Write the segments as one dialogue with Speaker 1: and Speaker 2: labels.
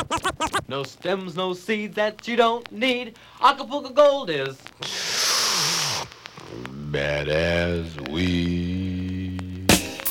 Speaker 1: No stems, no seeds that you don't need. Acapulco Gold is bad as weed.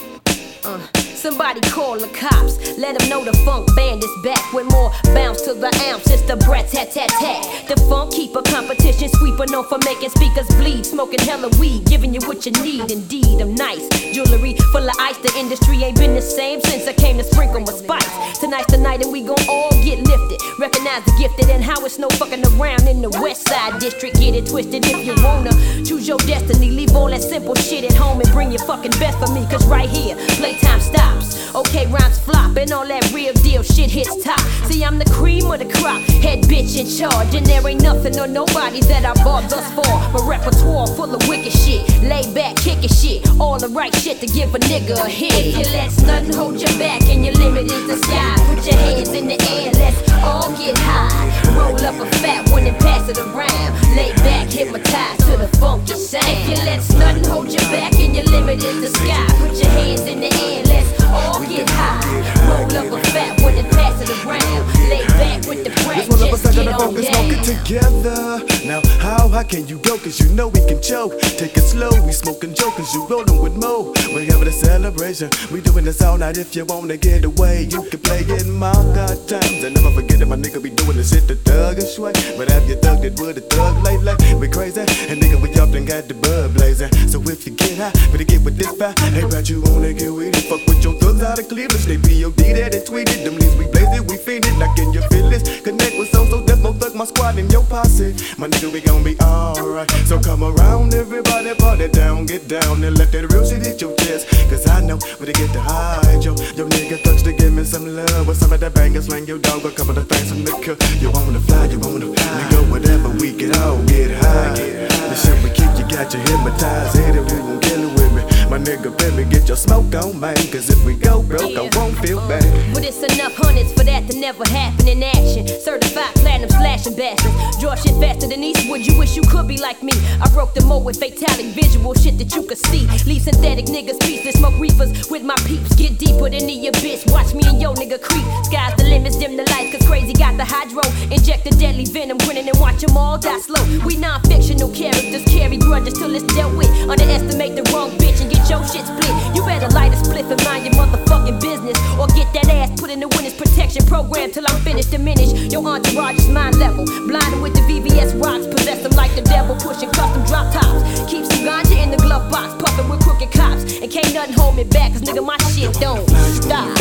Speaker 2: Somebody call the cops, let them know the funk band is back with more bounce to the ounce. It's the brat tat tat tat. The funk keeper competition sweeper known for making speakers bleed, smoking hella weed, giving you what you need. Indeed, I'm nice. Jewelry full of ice. The industry ain't been the same since I came to sprinkle my spice. Tonight's the night and we gon' all get lifted. Recognize the gifted and how it's no fucking around in the West Side District. Get it twisted if you wanna. Choose your destiny. Leave all that simple shit at home and bring your fucking best for me. Cause right here, playtime stops. Okay, rhymes flop and all that real deal shit hits top. See, I'm the cream of the crop, head bitch in charge. And there ain't nothing or nobody that I bought thus far. My repertoire full of wicked shit, lay back, kicking shit, all the right shit to give a nigga a hit. If you let nothing hold you back and your limit is the sky, put your hands in the air, let's all get high. Roll up a fat one and pass it around. Lay back, hypnotized to the funky sound. If you let nothing hold you back and your limit is the sky, put your hands in the air, let's all get high. Roll up a fat one and pass it around. Lay back with the brand, just get on down.
Speaker 3: Smoke it together. Now how high can you go? Cause you know we can choke. Take it slow, we smoking jokers, you rollin' with Mo. We're having a celebration, we doing this all night. If you wanna get away, you can play in my God times. And never forget that my nigga be doing the shit the thuggish way. But have you thugged it with a thug lately? We crazy, and nigga we often got the bud blazing. So if you get high, better get with this fire. Hey, but you wanna get with it? Fuck with your thugs out of Cleveland. They P.O.D. that and tweeted. Them leaves we blaze it, we feed it. Like in your feelings, connect with so Demo thug my squad and your posse. My nigga, we gon' be alright. So come around, everybody, party down, get down and let that real shit hit your chest. Cause I know where to get to hide, yo. Yo nigga thugs to give me some love. With some of that bangers, slang your dog, a couple of things from the cook. You wanna fly, you wanna fly. Nigga, whatever, we can all get high. The shit we keep, you got you hypnotized. Hit it, we gon' kill it with me. My nigga, baby, get your smoke on, man. Cause if we go broke, I won't feel bad.
Speaker 2: But it's enough hundreds for that to never happen in action. Certified platinum slashing bastards. Draw shit faster than Eastwood, you wish you could be like me. I broke the mold with fatality, visual shit that you could see. Leave synthetic niggas speechless, smoke reefers with my peeps. Get deeper than the abyss, watch me and yo nigga creep. Sky's the limits, dim the lights, cause crazy got the hydro. Inject the deadly venom, grinning and watch them all die slow. We non-fictional characters, carry grudges till it's dealt with. Underestimate the wrong bitch and get your shit split. You better light a spliff and mind your motherfucking business, or get that ass put in the witness protection program till I'm finished. Diminish your entourage is mind level. Blinded with the VVS rocks, possess them like the devil, pushing custom drop tops. Keep some ganja in the glove box, puffing with crooked cops, and can't nothing hold me back, cause nigga my shit don't stop.